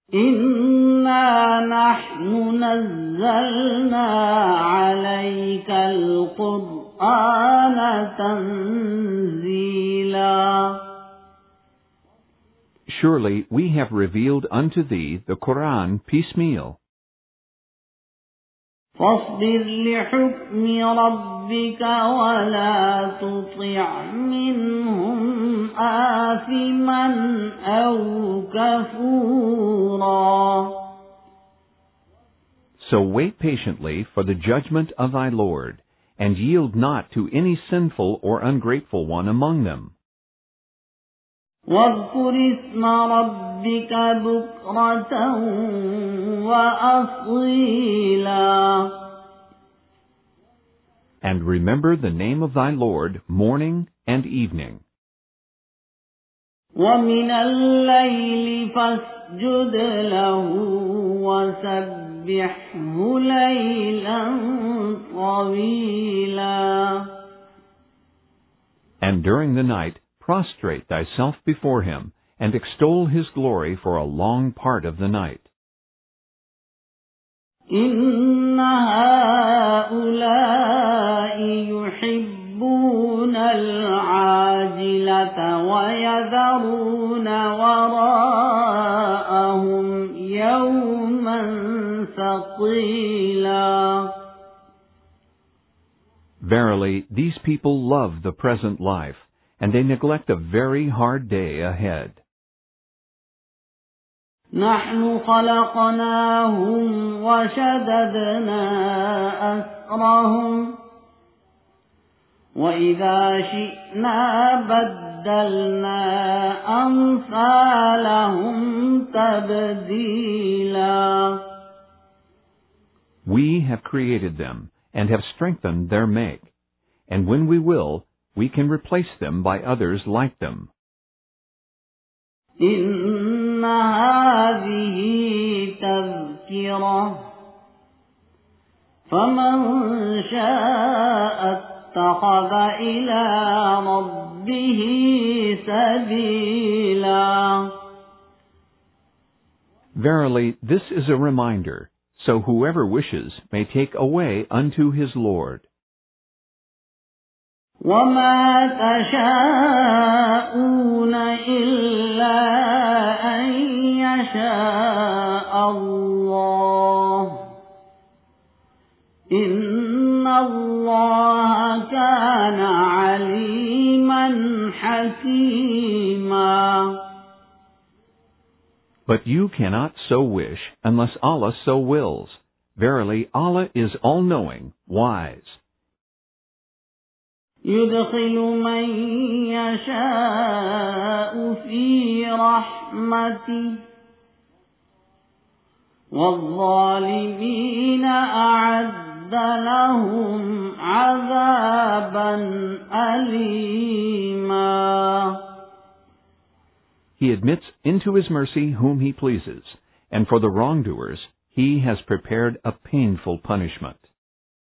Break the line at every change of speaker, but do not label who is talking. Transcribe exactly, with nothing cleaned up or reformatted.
إنا نحن نزلنا عليك القرآن تنزيلا.
Surely we have revealed unto thee the Quran piecemeal.
فاصبر لحكم ربك ولا تطع منهم آثما أو كفورا.
So wait patiently for the judgment of thy Lord, and yield not to any sinful or ungrateful one among them.
واذكر اسم ربك بكرة وأصيلا.
And remember the name of thy Lord morning and evening.
ومن الليل فاسجد له وسبحه ليلا طويلا.
And during the night prostrate thyself before him, and extol his glory for a long part of the night.
إن هؤلاء يحبون العاجلة ويذرون وراءهم يوما ثقيلا.
Verily, these people love the present life, and they neglect a very hard day ahead.
نحن خلقناهم وشددنا أسرهم وإذا شئنا بدلنا أمثالهم تبديلا.
We have created them and have strengthened their make, and when we will, we can replace them by others like them.
إن هذه تذكرة فمن شاء اتخذ إلى ربه سبيلا.
Verily, this is a reminder, so whoever wishes may take away unto his Lord.
وما تشاءون إلا أن يشاء الله إن الله كان عليما حكيما.
But you cannot so wish unless Allah so wills. Verily, Allah is all-knowing, wise.
يدخل من يشاء في رحمته والظالمين أعد لهم عذابا أليما.
He admits into his mercy whom he pleases, and for the wrongdoers he has prepared a painful punishment.